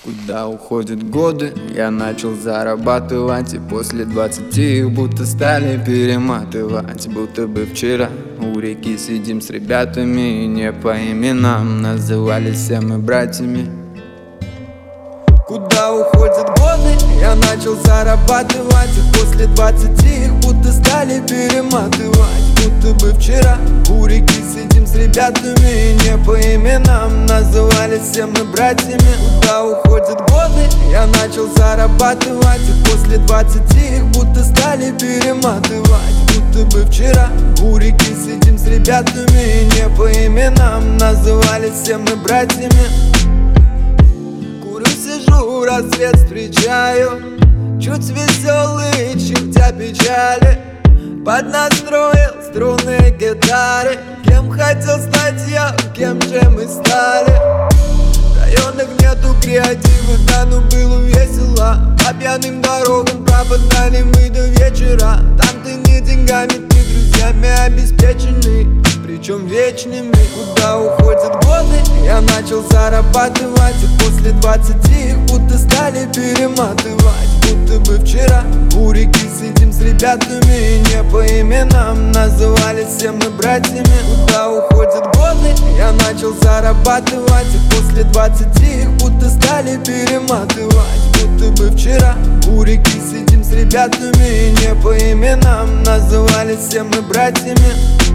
Куда уходят годы, я начал зарабатывать, и после 20 их будто стали перематывать. Будто бы вчера у реки сидим с ребятами, и не по именам назывались все мы братьями. Куда уходят годы, я начал зарабатывать, и после 20 их будто стали перематывать. Будто бы вчера у реки сидим с ребятами, и не по именам назывались все мы братьями. Куда уходят годы, я начал зарабатывать, и после 20 их будто стали перематывать. Будто бы вчера у реки сидим с ребятами, и не по именам назывались все мы братьями. Курю, сижу, рассвет встречаю, чуть веселый, чуть печали. Поднастроил струны гитары. Кем хотел стать я, кем же мы стали? В районах нету креатива, да ну было весело. По пьяным дорогам пропадали мы до вечера. Там ты не деньгами, ты друзьями обеспечены, причем вечными. Куда уходят годы, я начал зарабатывать, и после 20 их будто стали перематывать. Будто бы вчера у реки сидим с ребятами, и не по именам назывались все мы братьями. Куда уходят годы, я начал зарабатывать, и после 20 их будто стали перематывать. Будто бы вчера у реки сидим с ребятами, и не по именам назывались все мы братьями.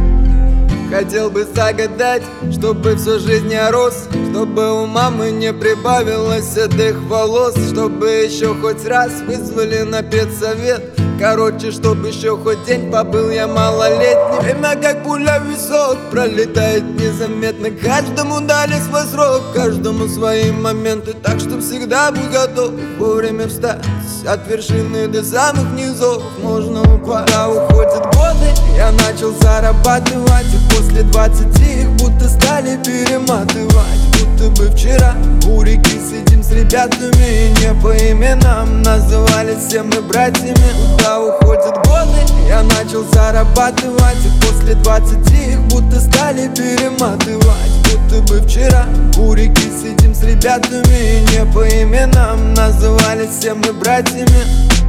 Хотел бы загадать, чтобы всю жизнь я рос, чтобы у мамы не прибавилось седых волос, чтобы еще хоть раз вызвали на педсовет. Короче, чтобы еще хоть день побыл я малолетним. Время как пуля в висок пролетает незаметно. Каждому дали свой срок, каждому свои моменты. Так что всегда будь готов вовремя встать. От вершины до самых низов можно упасть. Куда уходят годы, я начал зарабатывать, и после 20 их будто стали перематывать. Будто бы вчера у реки сидим с ребятами, и не по именам назывались все мы братьями. Куда уходят годы, я начал зарабатывать, и после 20 их будто стали перематывать. Будто бы вчера у реки сидим с ребятами, и не по именам назывались все мы братьями.